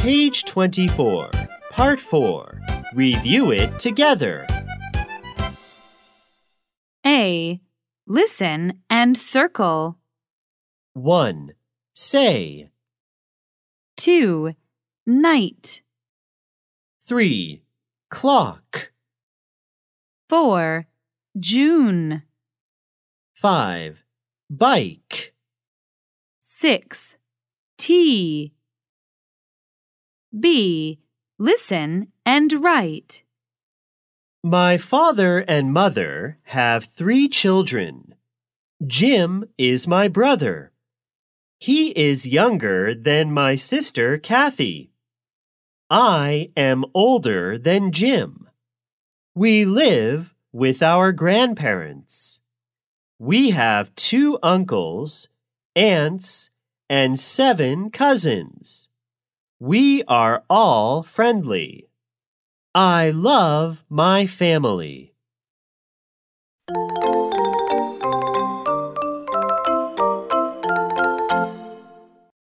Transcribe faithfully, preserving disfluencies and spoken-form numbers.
Page twenty-four, Part four. Review it together. A. Listen and circle. one. Say. two. Night. three. Clock. four. June. five. Bike. six. Tea. B. Listen and write. My father and mother have three children. Jim is my brother. He is younger than my sister Kathy. I am older than Jim. We live with our grandparents. We have two uncles, aunts, and seven cousins. We are all friendly. I love my family.